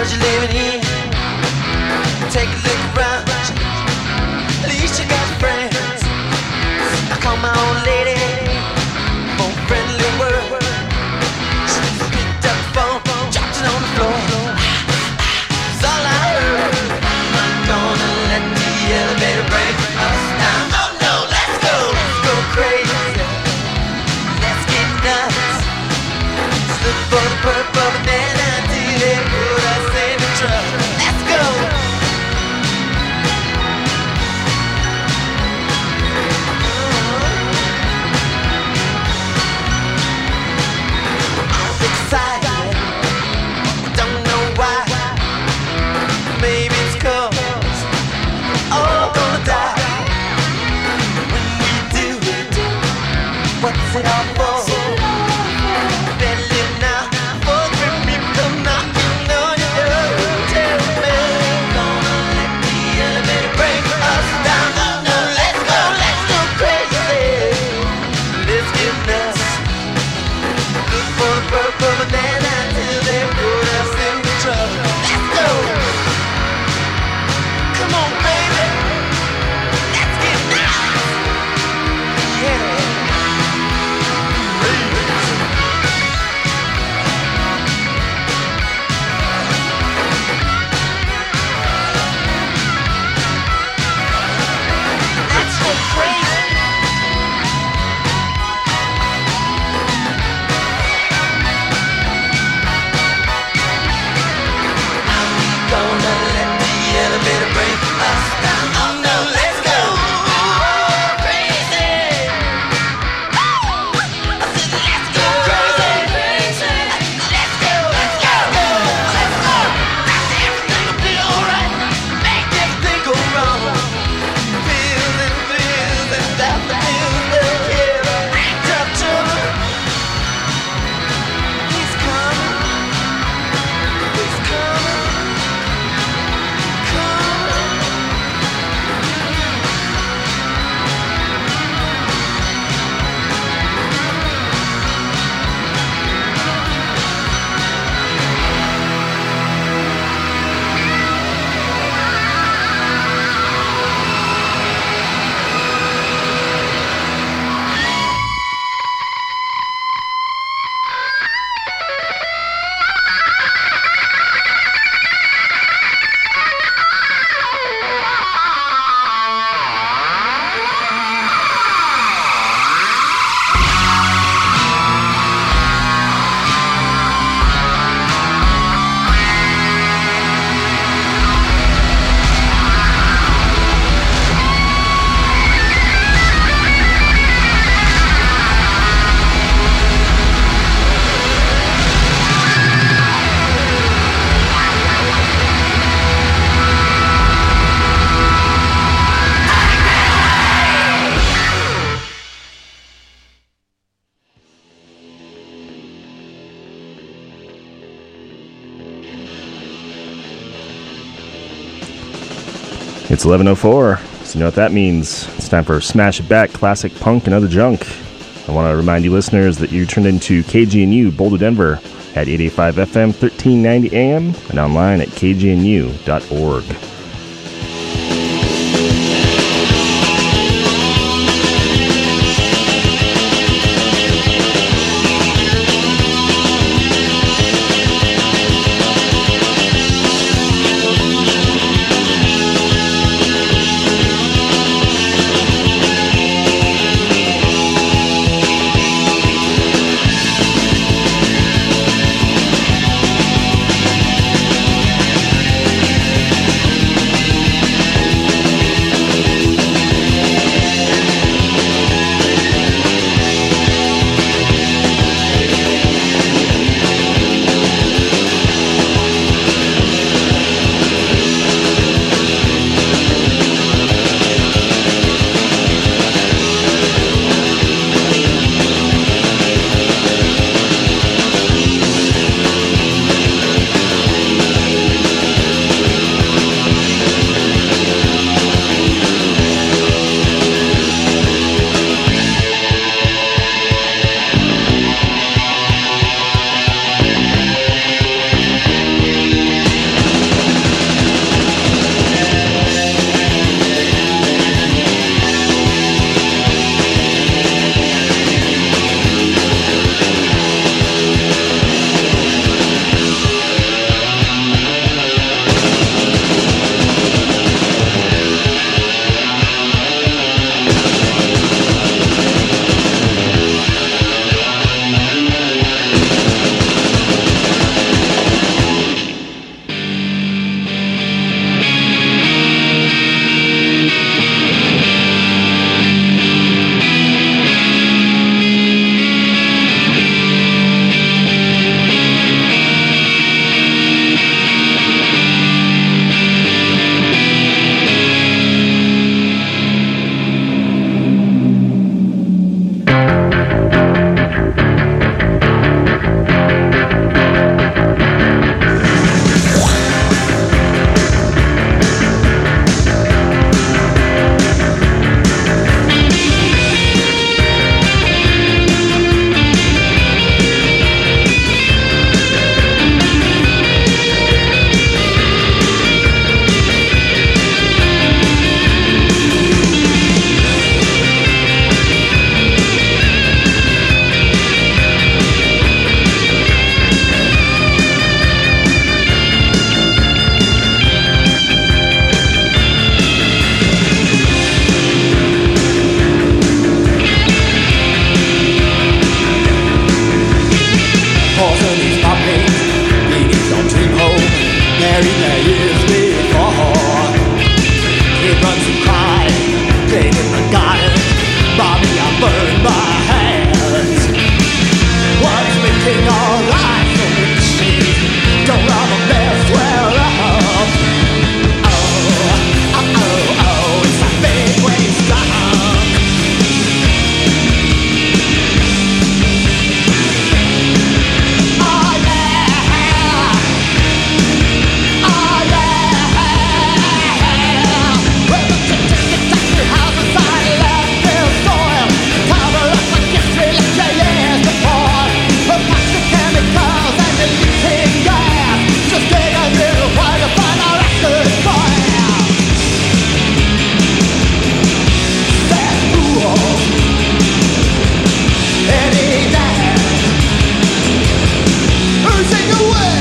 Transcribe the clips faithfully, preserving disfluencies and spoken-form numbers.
'cause you're living here. Take a look around, at least you got friends. I call my old lady for a friendly word. She picked up the phone, dropped it on the floor. It's all I heard. I'm not gonna let the elevator break us down. Oh no, let's go, let's go crazy. Let's get nuts. Let's look for the purple banana till they put us in the truck. Let's go. Excited, don't know why. Maybe it's 'cause all gonna die. When we do, what's it all for? Better live now before the people come knocking on your door. Tell me, gonna let the elevator break us down. Oh no, let's go, let's go crazy. Let's get nuts. Look for the purple banana till they put us in the truck. Let's go. Come on, baby. Let's get nuts. Yeah. Let's go crazy. Gonna let the elevator break us down. Oh no, let's go crazy. I said let's go crazy. Let's go, let's go, let's go. That's everything will be alright. Make everything go wrong. Pills and pills and doctor pills will kill. Tough trouble. He's coming. He's coming. It's eleven oh four, so you know what that means. It's time for Smash It Back, Classic Punk, and Other Junk. I want to remind you listeners that you turned into K G N U Boulder, Denver at eight eighty-five F M, thirteen ninety A M, and online at k g n u dot org. buried there years before. He runs and cries, dead in the garden. Mommy, I burned my hands. Was making all life from the cheese. Don't rob a bear, swear up. Oh, oh, oh, oh, it's a big waste of time. Oh yeah, oh yeah. Well, the ticket taxi houses I left their soil. Cover up the history like your years before. The toxic chemicals and the leaking gas. Just dig a little while to find our record file. That fool, Eddie Dan, oozing away.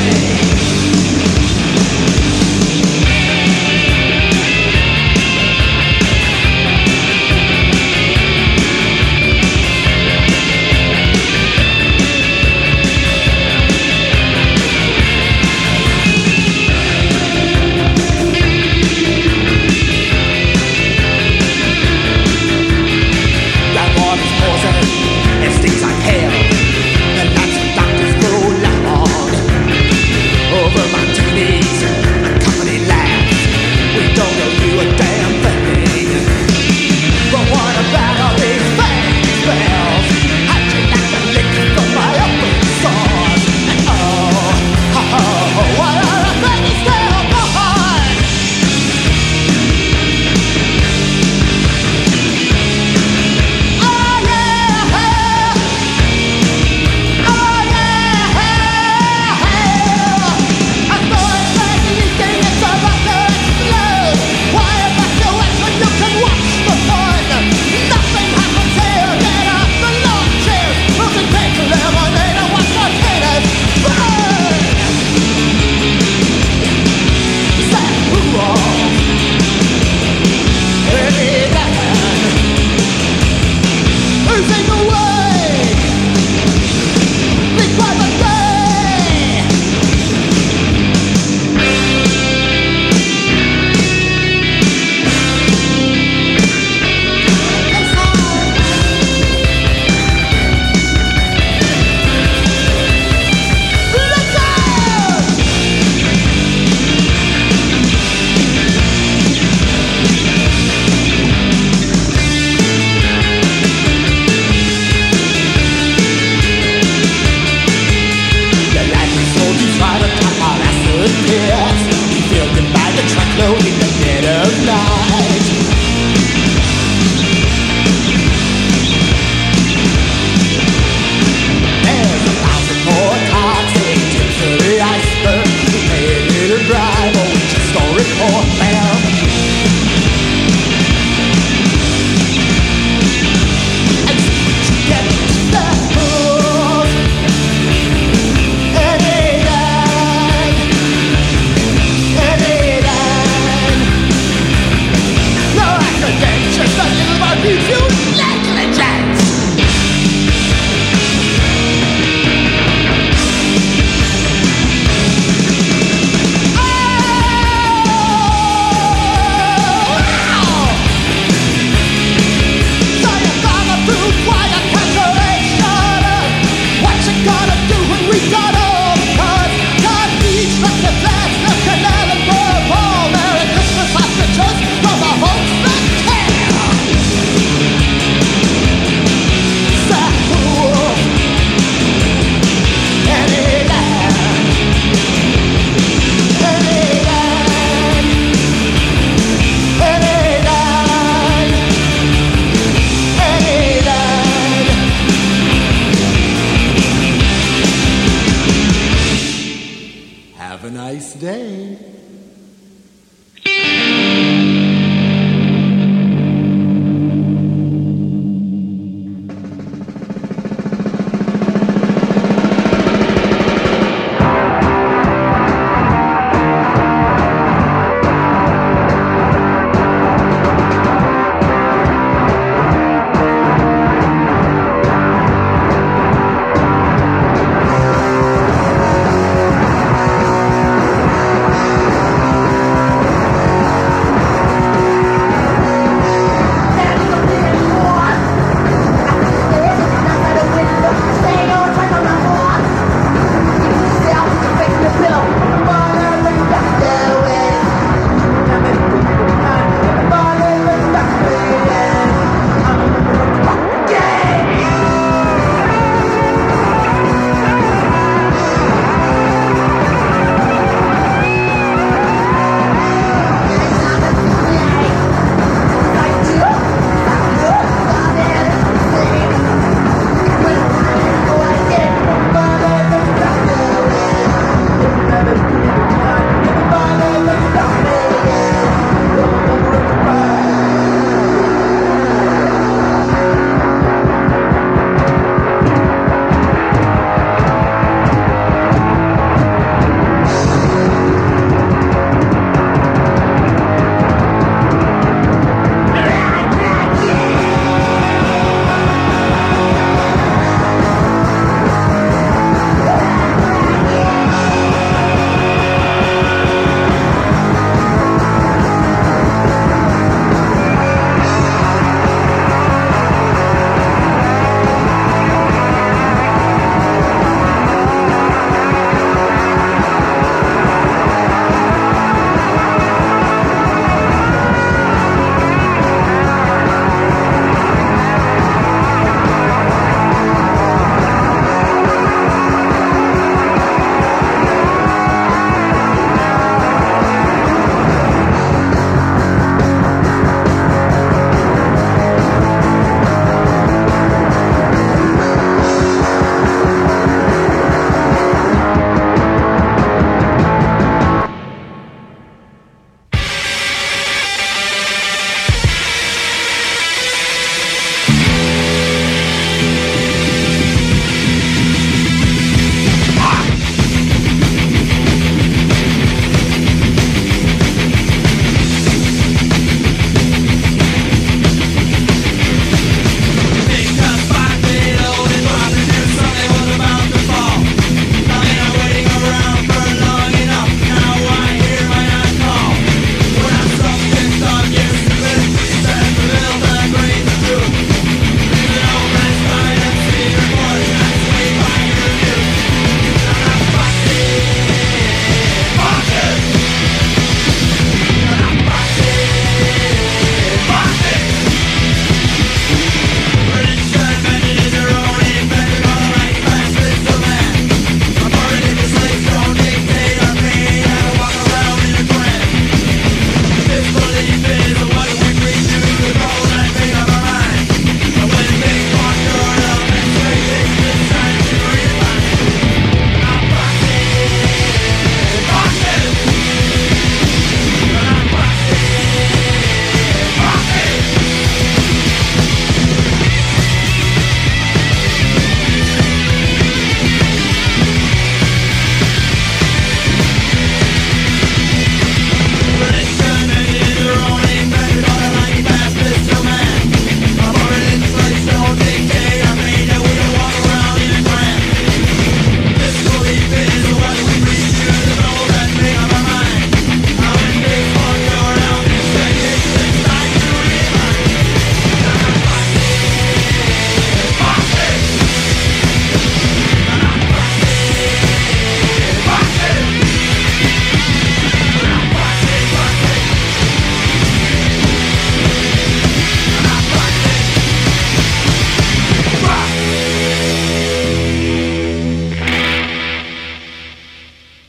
That water's poison, it stings like hell. And that's what doctors go loud. Over martinis and company laughs. We don't know you a damn thing. But what about all these fake spells? How'd you like the lick from my open sores? And oh, oh, oh, what are the things still behind? Oh yeah, oh yeah. I thought it's like leaking, it's about to explode. Why evacuate when you can watch the fun? Nothing happens here, get off the lawn chairs. Moving take lemonade and watch potatoes burn. Sad fool, Eddie Dan, oozing away. Big by the day. Let's go! The lightning soldiers right on top of acid pits. We filled it by the truckload in the dead of night. There's a thousand more toxic tips to the iceberg. We pay a little bribe, or we just don't report them. And see what you get, that fool. Eddie Dan, Eddie Dan. No accident, just a little more review negligence. Oh, so you're gonna prove why the cancellation. What you gonna do when we got all the cards? God beach, like the flags, the canal and Bourbon. Merry Christmas, hostages from the homes that care. Sad fool, Eddie Dan, Eddie Dan, Eddie Dan, Eddie Dan. Have a nice day.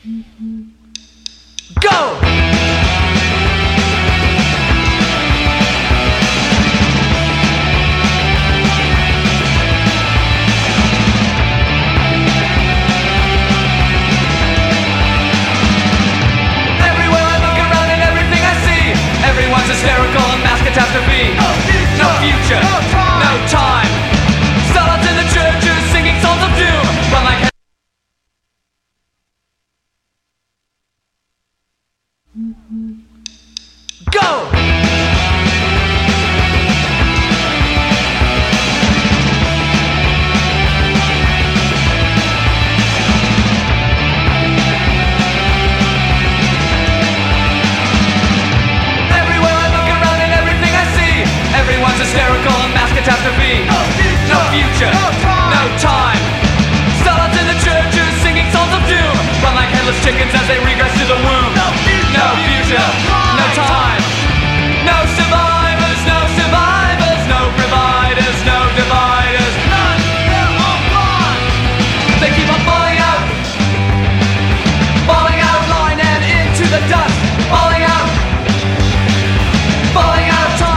Go! Everyone's hysterical and mass catastrophe. No future, no, future, no, time. no time. Silence in the churches singing songs of doom. Run like hell. Go! Everyone's hysterical and mass catastrophe. No future, no, future, no, time. no time. Silence in the churches singing songs of doom. Run like headless chickens as they regress to the womb. No future, no, future, no, time. no time. No survivors, no survivors, no providers, no dividers. None, they're all gone. They keep on falling out, falling out of line and into the dust. Falling out, falling out of time.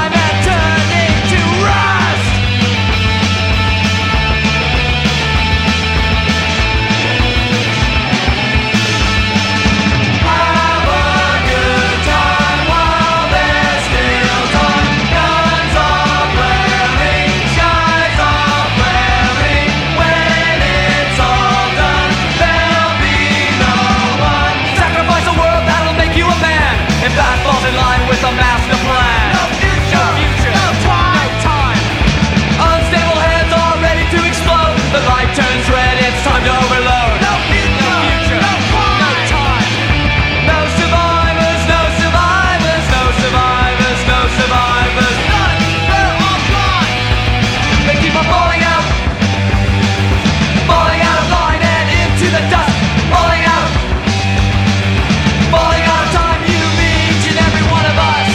In line with a master plan. No future, no, future, no, time. no time. Unstable heads are ready to explode. The light turns red, it's time to overload. No future, no, future, no, no time. No survivors, no survivors, no survivors, no survivors. None, they're all gone. They keep on falling out, falling out of line and into the dust. Falling out, falling out of time. Every one of us.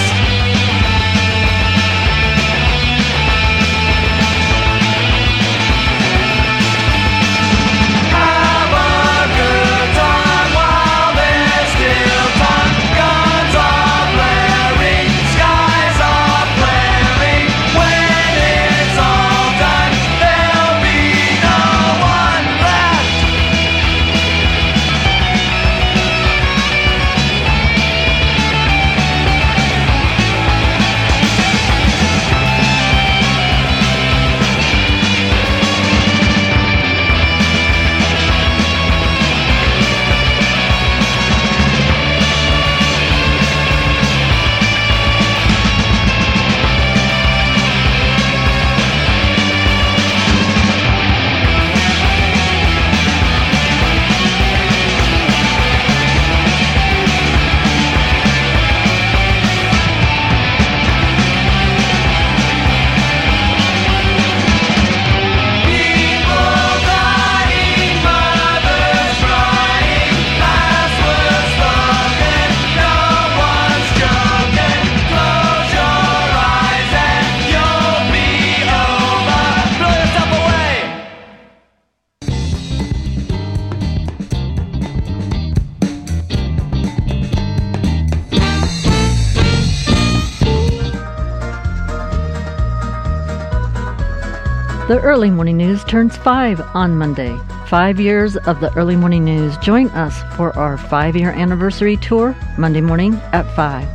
Have a good time while there's still time. Guns are blaring, skies are flaring. When it's all done, there'll be no one left. The Early Morning News turns five on Monday. Five years of the Early Morning News. Join us for our five-year anniversary tour, Monday morning at five.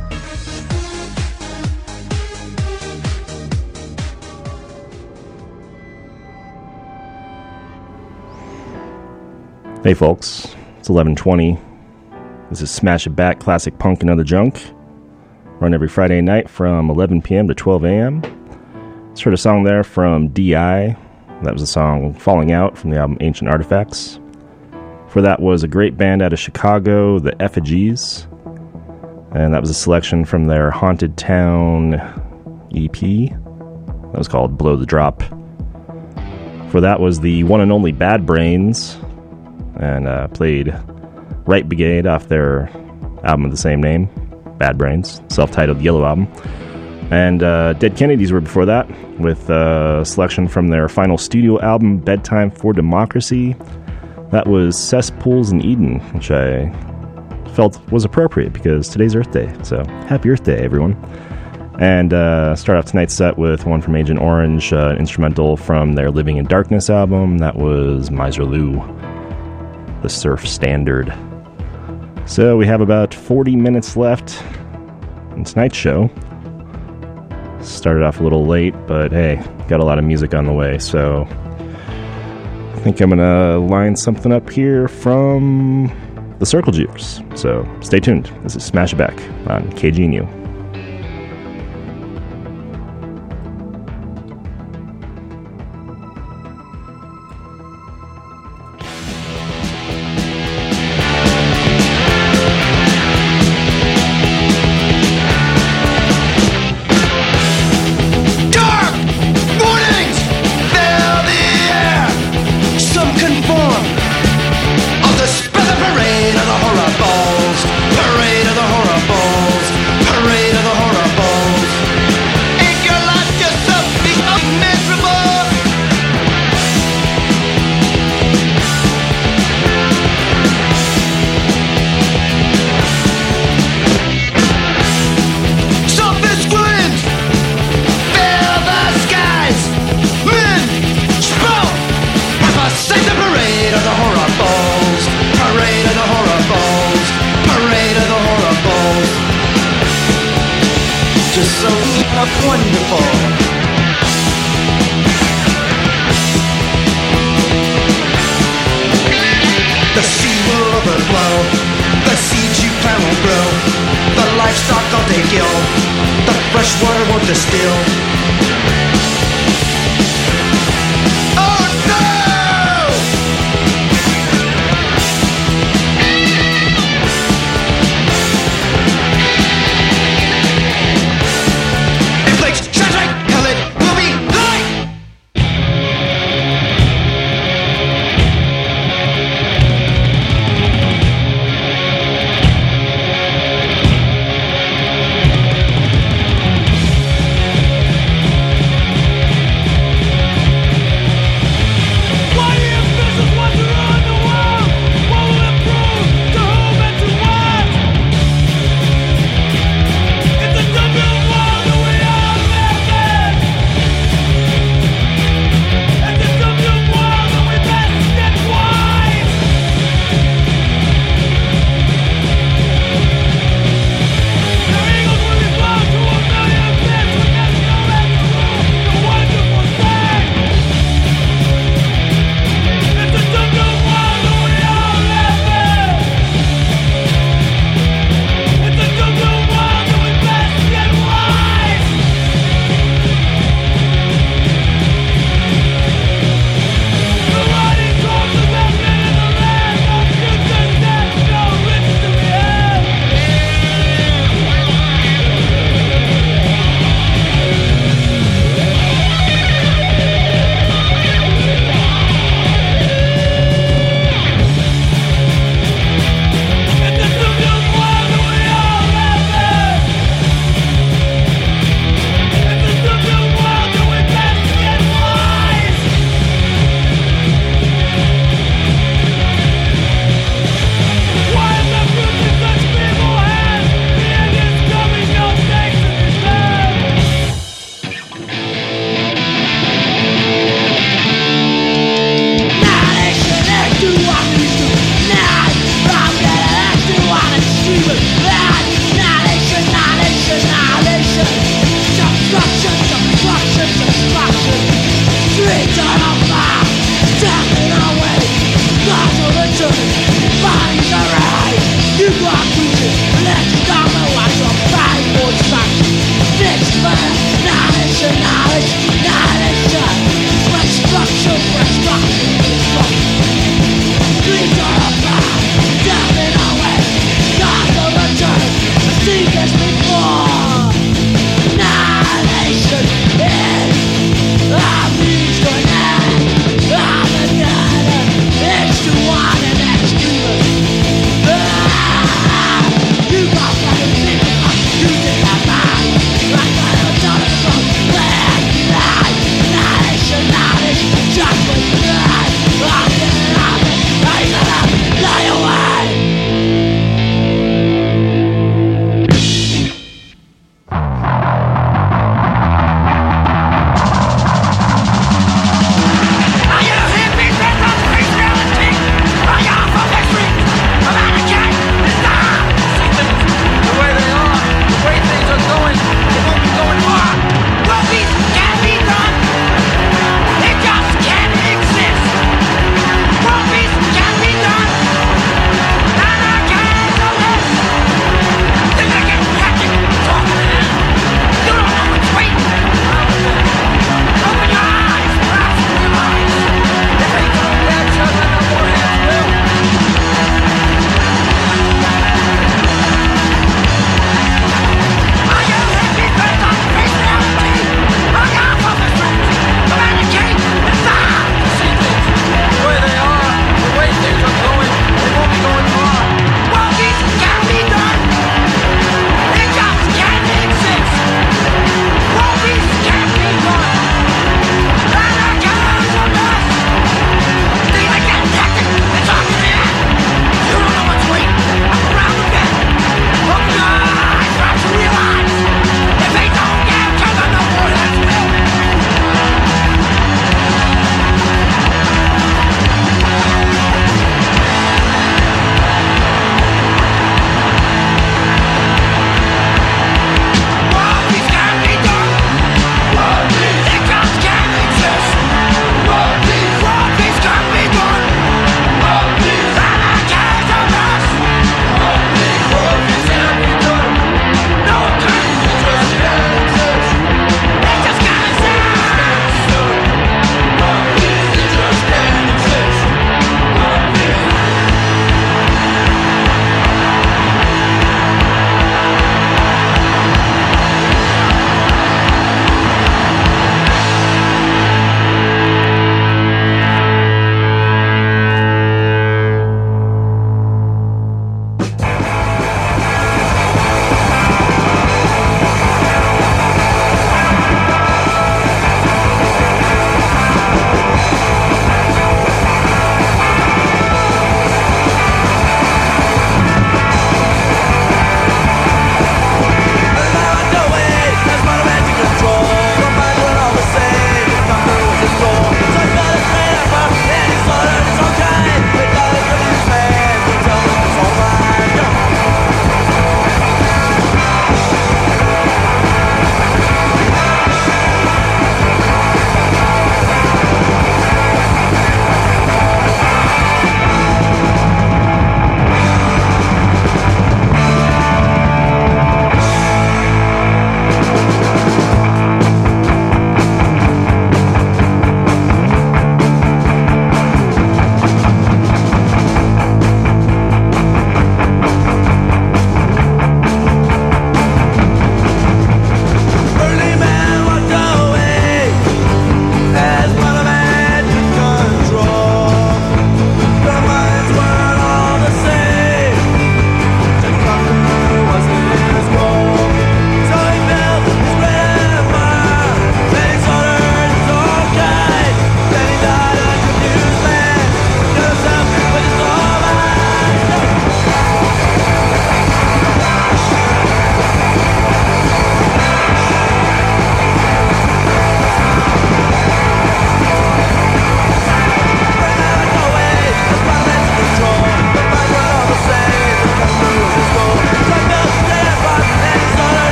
Hey folks, it's eleven twenty. This is Smash It Back, Classic Punk and Other Junk. Run every Friday night from eleven p.m. to twelve a.m. Just heard a song there from D I. That was the song Falling Out from the album Ancient Artifacts. For that was a great band out of Chicago, the Effigies. And that was a selection from their Haunted Town E P. That was called Blow the Drop. For that was the one and only Bad Brains. And uh, played Right Brigade off their album of the same name, Bad Brains, self-titled Yellow Album. And uh, Dead Kennedys were before that, with a selection from their final studio album, Bedtime for Democracy. That was Cesspools in Eden, which I felt was appropriate because today's Earth Day. So happy Earth Day, everyone. And uh, start off tonight's set with one from Agent Orange, uh, an instrumental from their Living in Darkness album. That was Miserlou, the surf standard. So we have about forty minutes left in tonight's show. Started off a little late, but hey, got a lot of music on the way, so I think I'm gonna line something up here from the Circle Jukes. So stay tuned. This is Smash It Back on K G N U.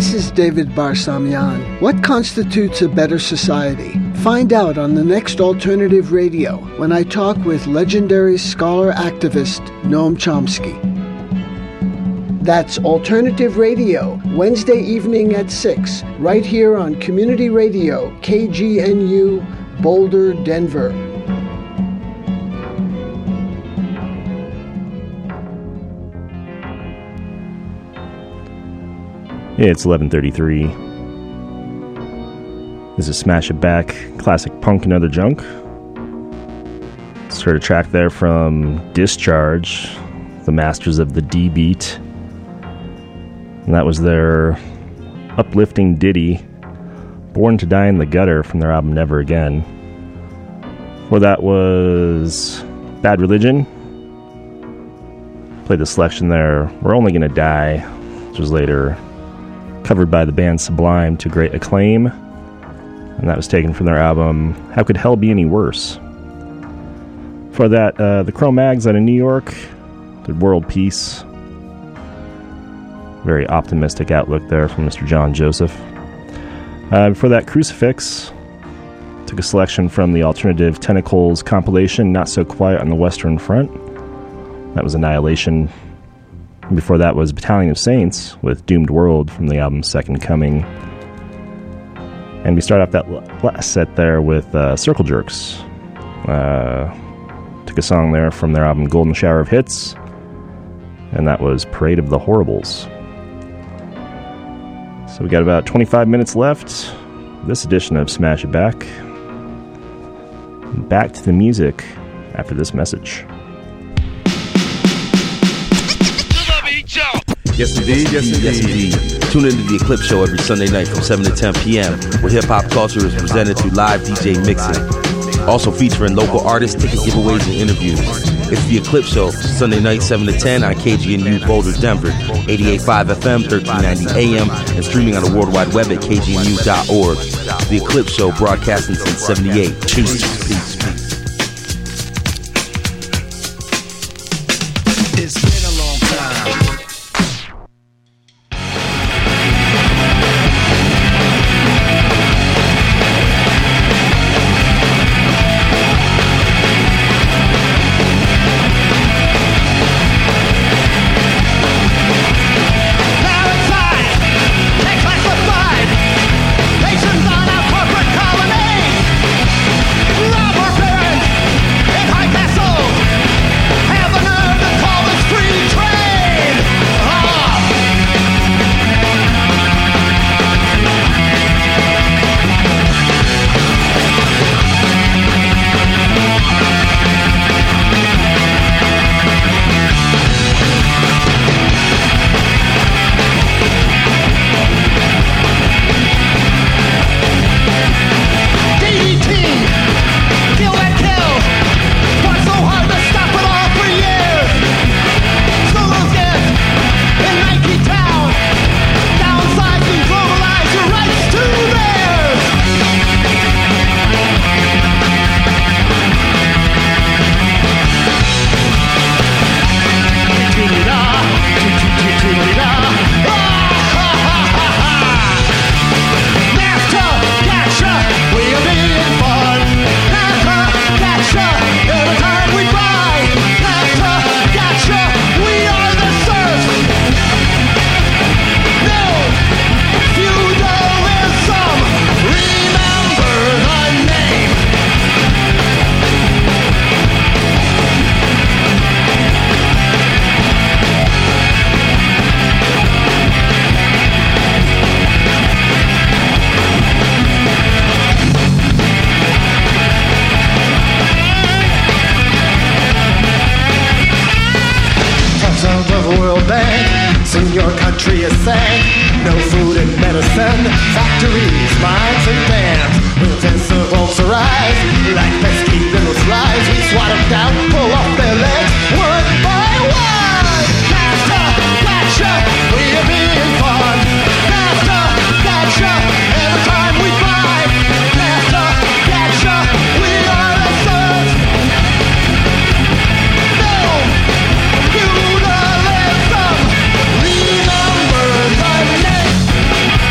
This is David Barsamian. What constitutes a better society? Find out on the next Alternative Radio when I talk with legendary scholar activist Noam Chomsky. That's Alternative Radio, Wednesday evening at six, right here on Community Radio, K G N U, Boulder, Denver. It's eleven thirty-three. This is Smash It Back, classic punk and other junk. Just heard a track there from Discharge, the masters of the D-Beat. And that was their uplifting ditty, Born to Die in the Gutter, from their album Never Again. Before that was Bad Religion. Played the selection there, We're Only Gonna Die, which was later covered by the band Sublime to great acclaim, and that was taken from their album How Could Hell Be Any Worse? For that, uh, the Cro-Mags out of New York did World Peace. Very optimistic outlook there from Mister John Joseph. Uh, before that, Crucifix took a selection from the Alternative Tentacles compilation Not So Quiet on the Western Front. That was Annihilation. Before that was Battalion of Saints with Doomed World from the album Second Coming. And we start off that last set there with uh, Circle Jerks. Uh, took a song there from their album Golden Shower of Hits, and that was Parade of the Horribles. So we got about twenty-five minutes left. This edition of Smash It Back. Back to the music after this message. Yes indeed, yes indeed, yes indeed. Tune into the Eclipse Show every Sunday night from seven to ten p.m. where hip-hop culture is presented through live D J mixing. Also featuring local artists, ticket giveaways, and interviews. It's the Eclipse Show, Sunday night seven to ten on K G N U Boulder, Denver, eighty-eight point five F M, thirteen ninety A M, and streaming on the World Wide Web at K G N U dot org. The Eclipse Show, broadcasting since seventy-eight. Peace, peace, peace. It's been a long time. Robber barons in high castle have the nerve to call this free trade. country is sad. No food and medicine, factories, mines and dams. Invincibles arise, like pesky little flies. We swat them down, pull off their legs, one by one. Master, gotcha, we are being fun. Master, gotcha, every time we fly. Master, gotcha, we are the sons. No, feudalism, remember the name.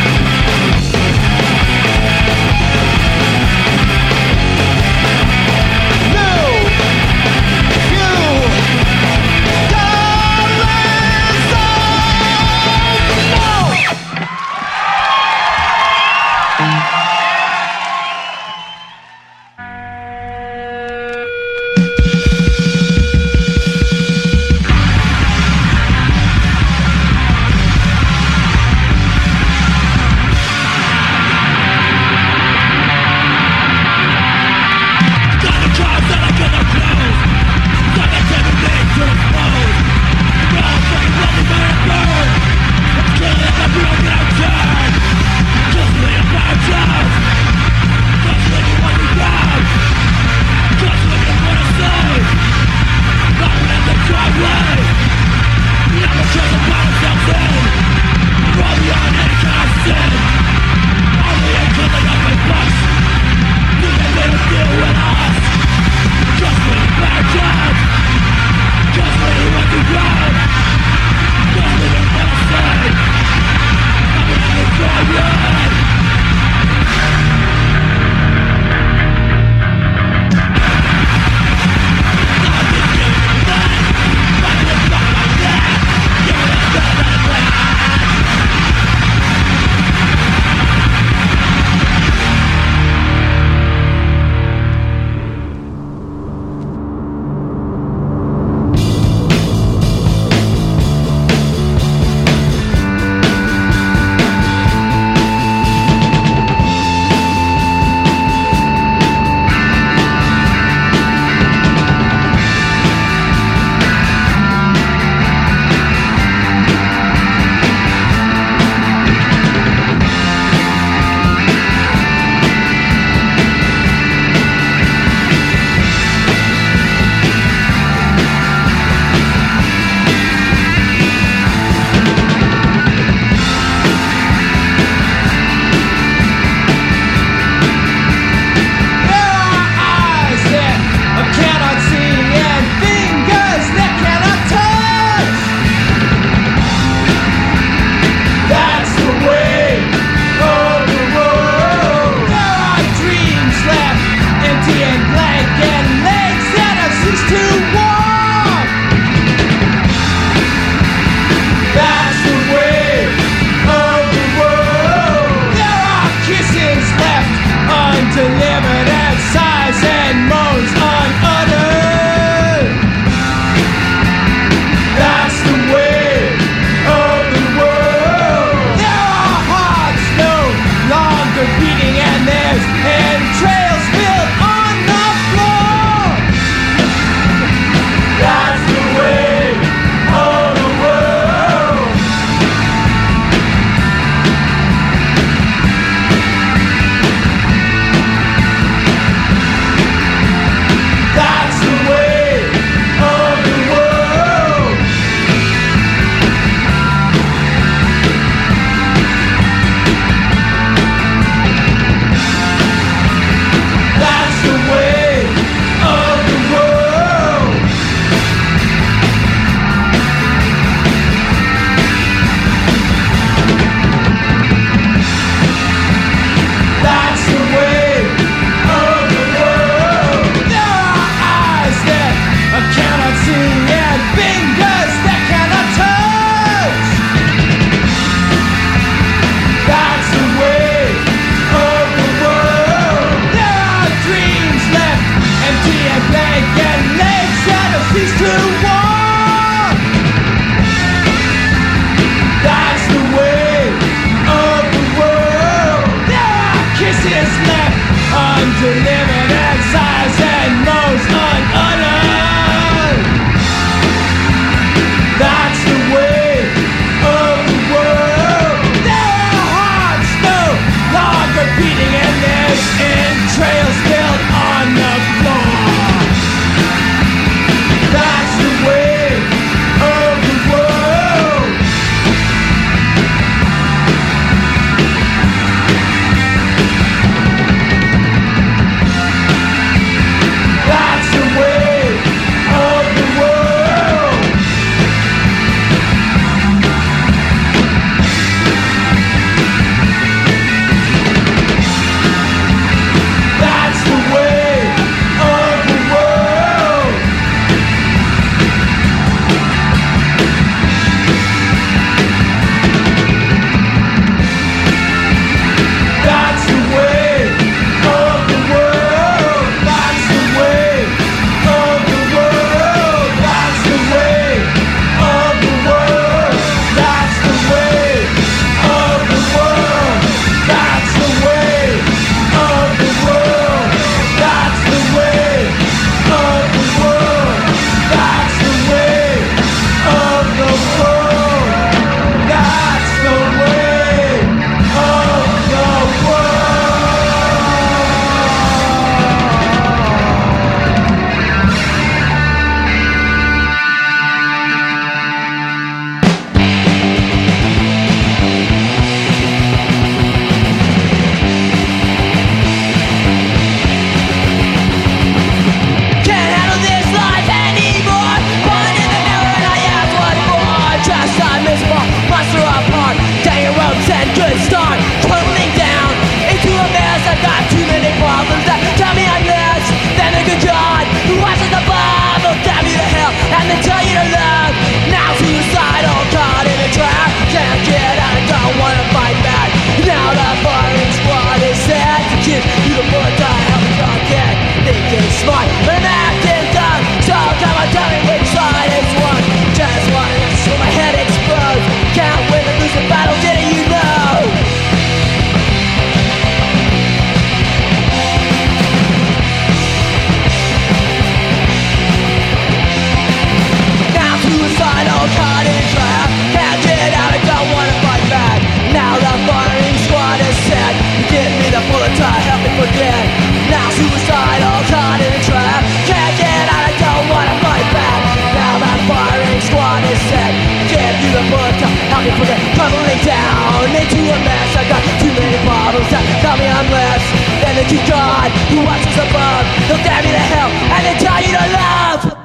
down into a mess. I got too many problems that tell me I'm less than the true God who watches above. He'll damn you to hell and then tell you to love.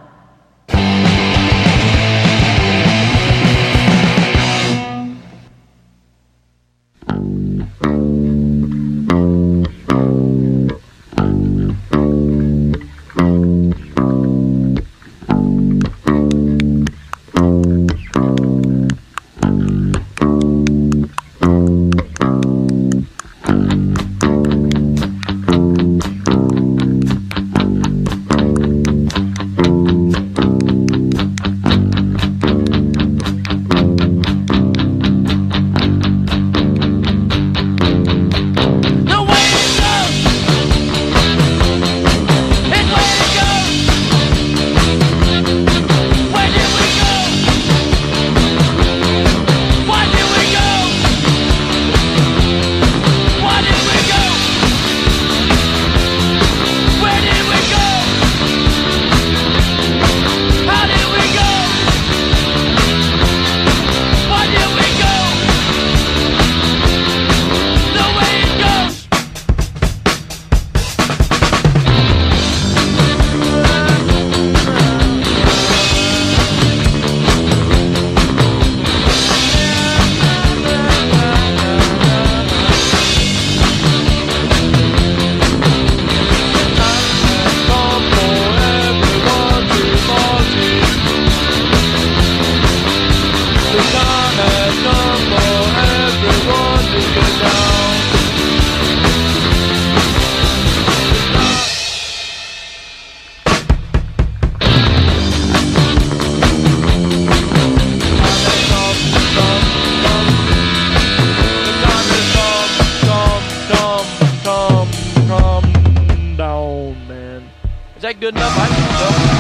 Good enough? I think so.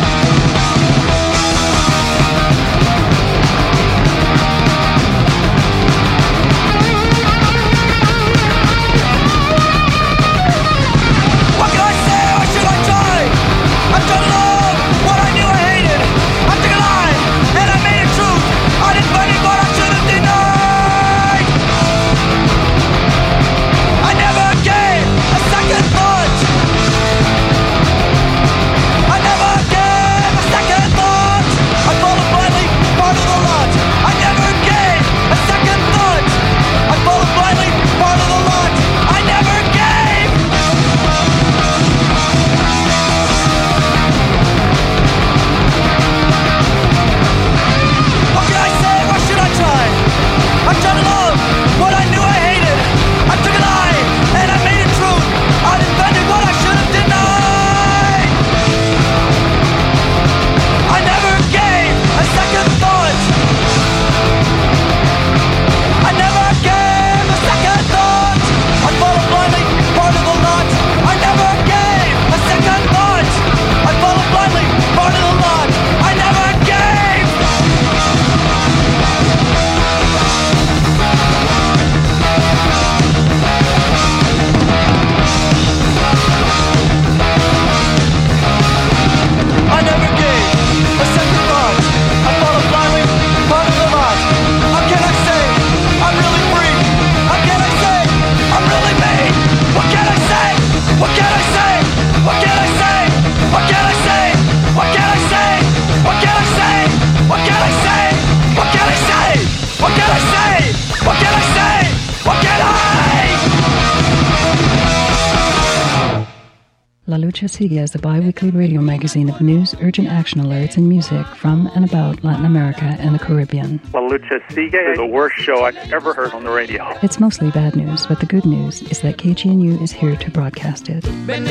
La Lucha Sigue is a bi-weekly radio magazine of news, urgent action alerts, and music from and about Latin America and the Caribbean. La Lucha Sigue is the worst show I've ever heard on the radio. It's mostly bad news, but the good news is that K G N U is here to broadcast it.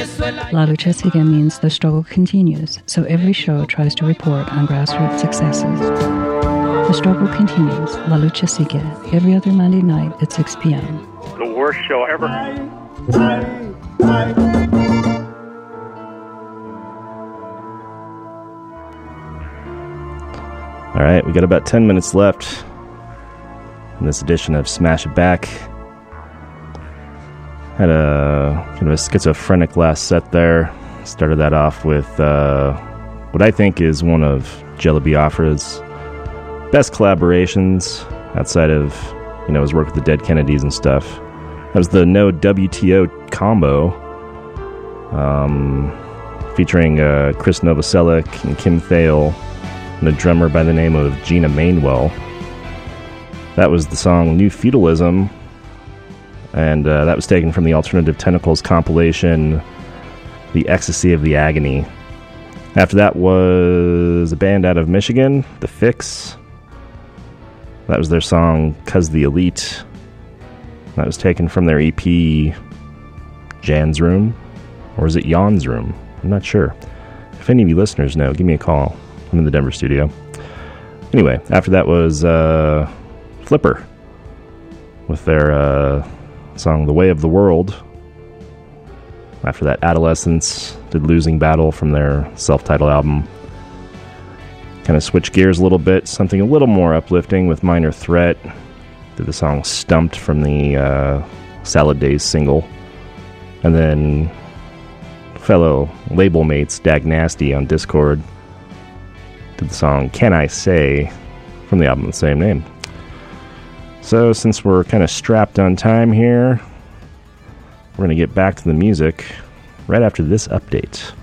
La Lucha Sigue means the struggle continues, so every show tries to report on grassroots successes. The struggle continues. La Lucha Sigue, every other Monday night at six p.m. The worst show ever. All right, we got about ten minutes left in this edition of Smash It Back. Had a kind of a schizophrenic last set there. Started that off with uh, what I think is one of Jello Biafra's best collaborations outside of you know, his work with the Dead Kennedys and stuff. That was the No W T O combo, um, featuring uh, Chris Novoselic and Kim Thale, and a drummer by the name of Gina Mainwell. That was the song New Feudalism, and uh, that was taken from the Alternative Tentacles compilation, The Ecstasy of the Agony. After that was a band out of Michigan, The Fix. That was their song, 'Cause the Elite. That was taken from their E P, Jan's Room. Or is it Jan's Room? I'm not sure. If any of you listeners know, give me a call. I'm in the Denver studio. Anyway, after that was uh, Flipper with their uh, song, The Way of the World. After that, Adolescence did Losing Battle from their self-titled album. Kind of switched gears a little bit, something a little more uplifting with Minor Threat. Did the song Stumped from the uh, Salad Days single. And then fellow label mates Dag Nasty on Discord did the song Can I Say from the album of the same name. So since we're kind of strapped on time here, we're going to get back to the music right after this update.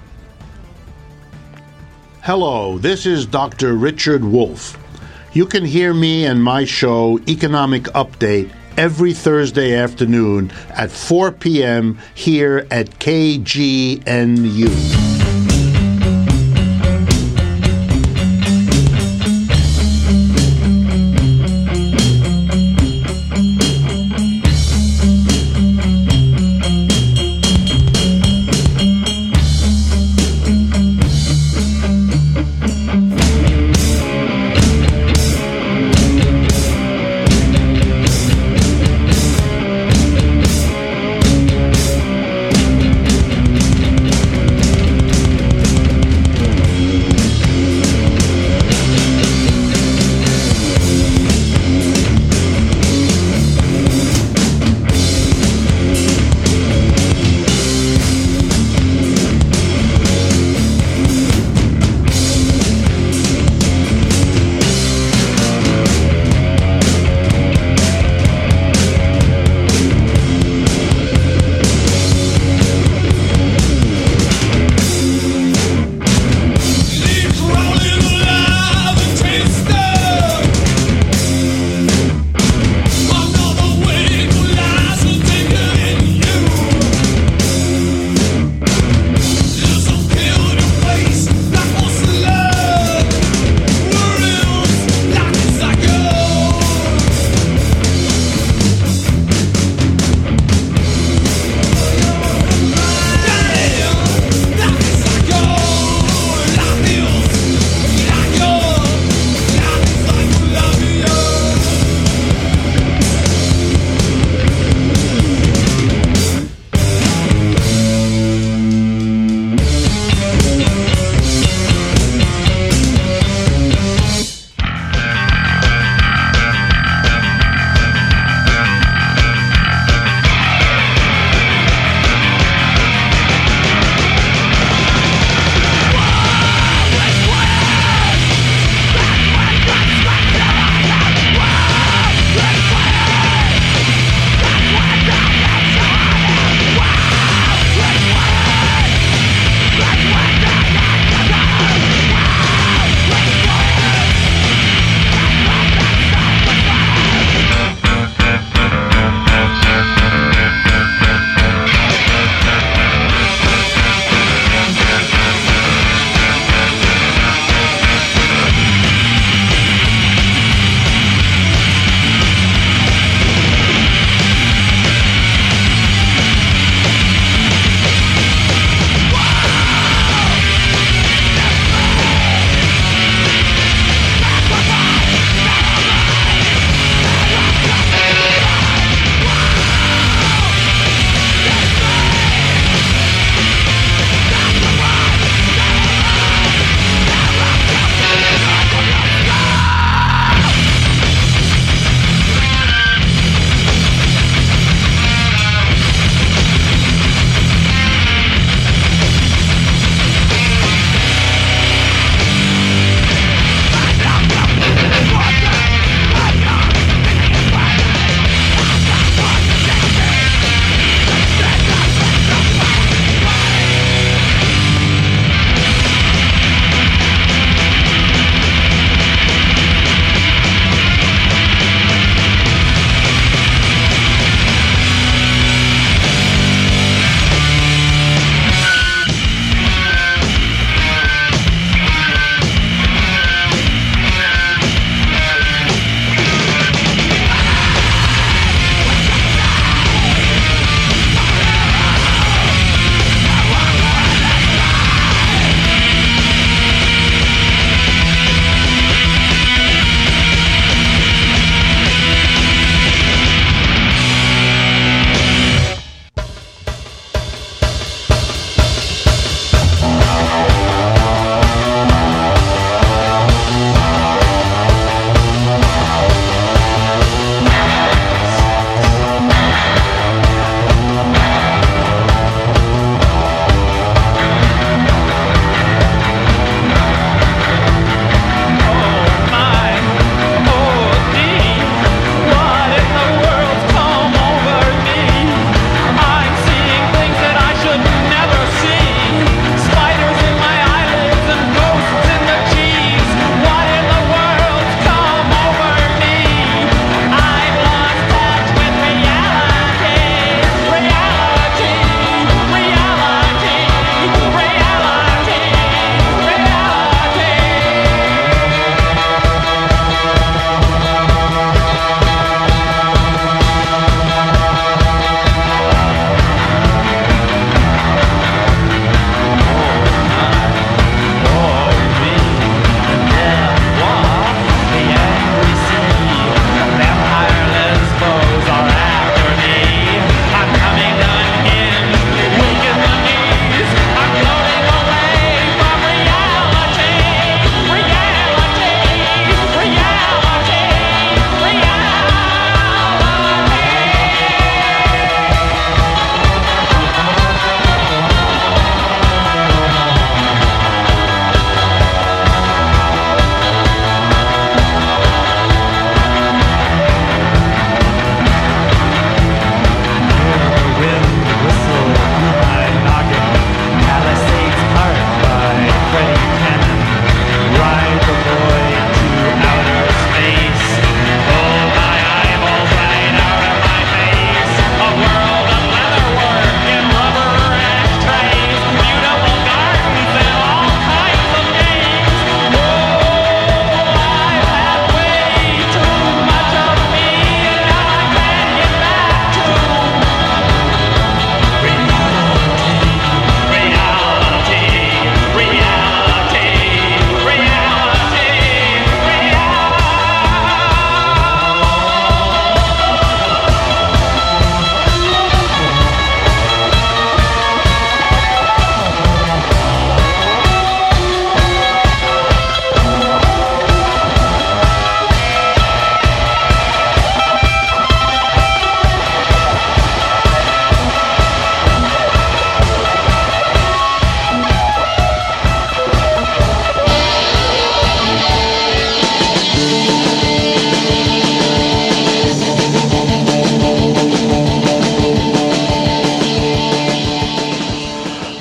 Hello, this is Doctor Richard Wolf. You can hear me and my show, Economic Update, every Thursday afternoon at four p.m. here at K G N U.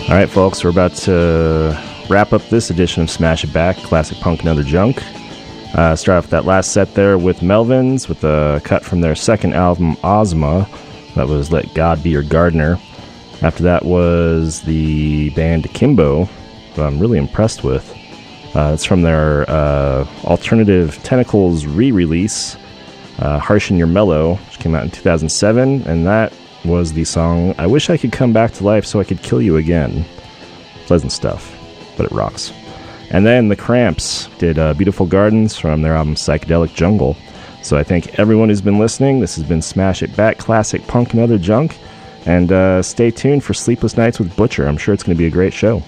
All right, folks, we're about to wrap up this edition of Smash It Back, Classic Punk and Other Junk. Uh, start off with that last set there with Melvins, with a cut from their second album, Ozma. That was Let God Be Your Gardener. After that was the band Kimbo, who I'm really impressed with. Uh, it's from their uh, alternative Tentacles re-release, uh, Harsh and Your Mellow, which came out in two thousand seven, and that was the song I Wish I Could Come Back to Life So I Could Kill You Again. Pleasant stuff, but it rocks. And then the Cramps did uh, Beautiful Gardens from their album Psychedelic Jungle. So I thank everyone who's been listening. This has been Smash It Back, Classic Punk and Other Junk. And uh, stay tuned for Sleepless Nights with Butcher. I'm sure it's going to be a great show.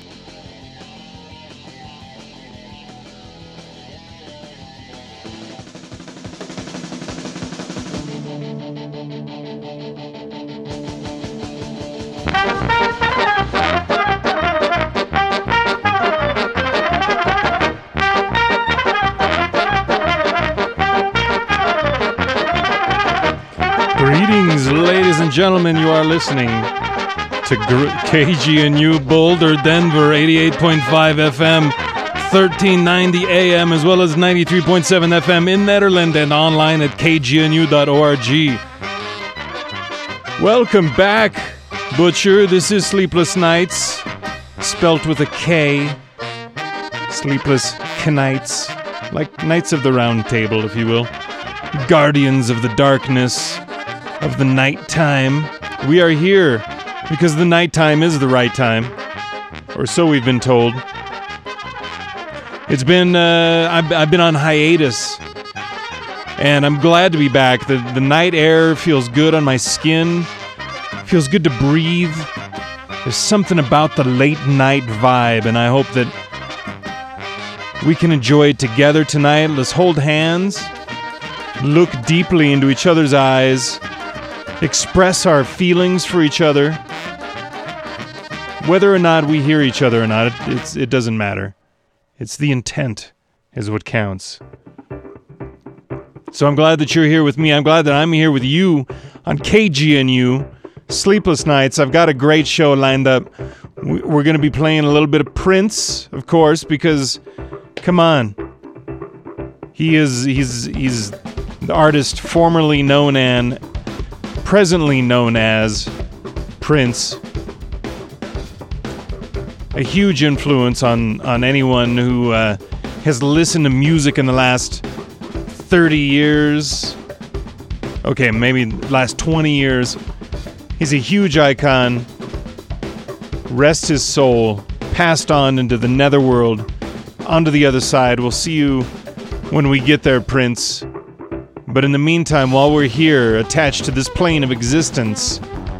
Gentlemen, you are listening to Gr- K G N U Boulder, Denver, eighty-eight point five F M, thirteen ninety A M, as well as ninety-three point seven F M in Nederland and online at k g n u dot org. Welcome back, Butcher. This is Sleepless Nights, spelt with a K. Sleepless Knights, like Knights of the Round Table, if you will. Guardians of the darkness of the nighttime. We are here because the nighttime is the right time, or so we've been told. It's been uh, I've, I've been on hiatus, and I'm glad to be back. The the night air feels good on my skin. Feels good to breathe. There's something about the late night vibe, and I hope that we can enjoy it together tonight. Let's hold hands, look deeply into each other's eyes, express our feelings for each other. Whether or not we hear each other or not, it, it's, it doesn't matter. It's the intent is what counts. So I'm glad that you're here with me. I'm glad that I'm here with you on K G N U, Sleepless Nights. I've got a great show lined up. We're going to be playing a little bit of Prince, of course, because, come on. He is, he's, he's the artist formerly known and presently known as Prince. A huge influence on, on anyone who uh, has listened to music in the last thirty years. Okay, maybe last twenty years. He's a huge icon. Rest his soul. Passed on into the netherworld. Onto the other side. We'll see you when we get there, Prince. But in the meantime, while we're here, attached to this plane of existence,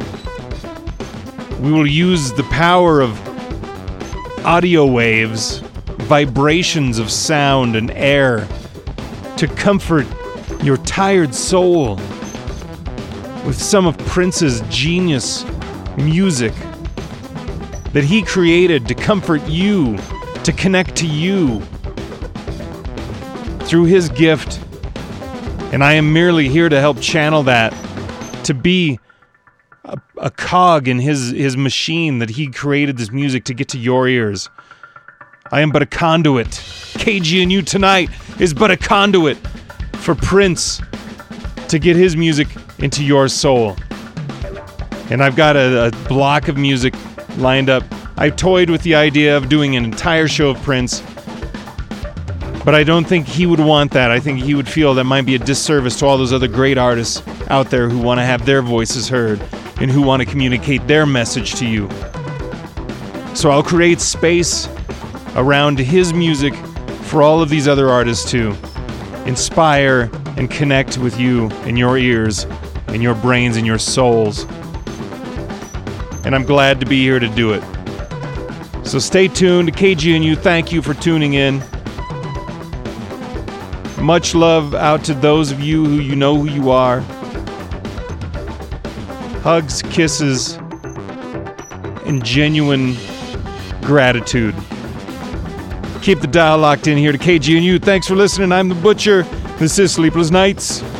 we will use the power of audio waves, vibrations of sound and air, to comfort your tired soul with some of Prince's genius music that he created to comfort you, to connect to you through his gift. And I am merely here to help channel that, to be a, a cog in his, his machine that he created this music to get to your ears. I am but a conduit. K G N U tonight is but a conduit for Prince to get his music into your soul. And I've got a, a block of music lined up. I toyed with the idea of doing an entire show of Prince, but I don't think he would want that. I think he would feel that might be a disservice to all those other great artists out there who want to have their voices heard and who want to communicate their message to you. So I'll create space around his music for all of these other artists to inspire and connect with you in your ears, in your brains, in your souls. And I'm glad to be here to do it. So stay tuned to K G N U. Thank you for tuning in. Much love out to those of you who you know who you are. Hugs, kisses, and genuine gratitude. Keep the dial locked in here to K G N U. Thanks for listening. I'm the Butcher. This is Sleepless Nights.